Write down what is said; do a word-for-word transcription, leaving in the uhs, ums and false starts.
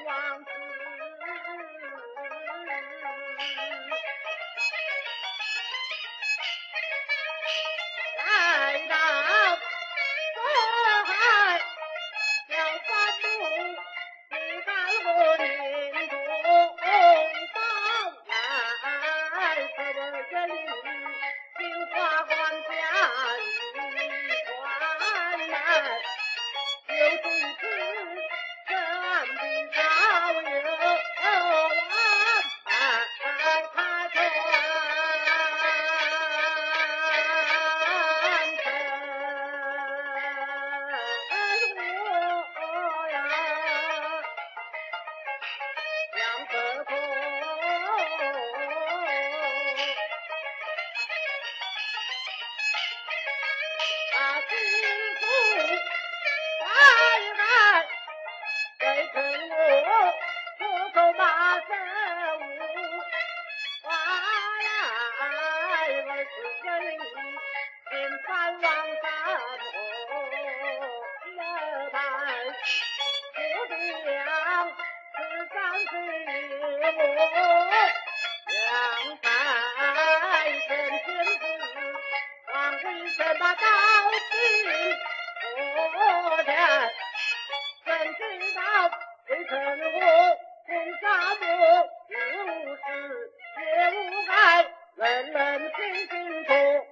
王子。来到东海小三路，你看我领中报来，可我这里就花冠家一传来，有几次这的少有三王三我来，不讲十三岁我两台天天子，王为什么高兴我的怎知道未曾我红沙漠无事也无碍，人人心心中。